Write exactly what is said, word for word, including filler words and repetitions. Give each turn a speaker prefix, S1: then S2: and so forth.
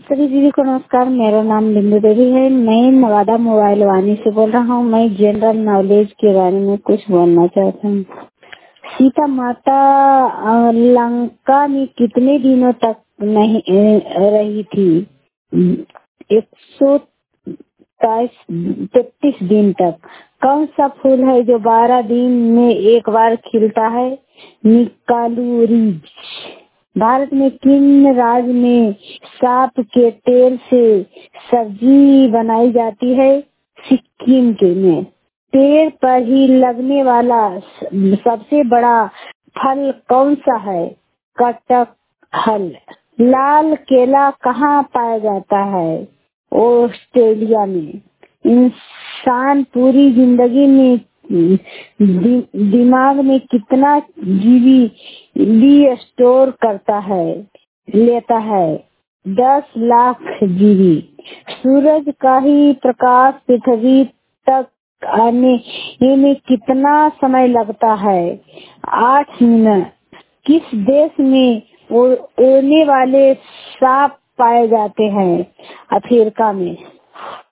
S1: सभी दीदी को नमस्कार। मेरा नाम बिंदु देवी है। मैं नवादा मोबाइल वानी से बोल रहा हूँ। मैं जनरल नॉलेज के बारे में कुछ बोलना चाहता हूँ। सीता माता अ, लंका में कितने दिनों तक नहीं अ, रही थी? एक सौ तैतीस दिन तक। कौन सा फूल है जो बारह दिन में एक बार खिलता है? निकालूरीज। भारत में किन राज्य में सांप के तेल से सब्जी बनाई जाती है? सिक्किम के में। पेड़ पर ही लगने वाला सबसे बड़ा फल कौन सा है? कटहल। लाल केला कहाँ पाया जाता है? ऑस्ट्रेलिया में। इंसान पूरी जिंदगी में दि, दिमाग में कितना जीबी भी स्टोर करता है लेता है? दस लाख जीबी। सूरज का ही प्रकाश पृथ्वी तक आने में कितना समय लगता है? आठ मिनट। किस देश में उड़ने वाले सांप पाए जाते हैं? अफ्रीका में।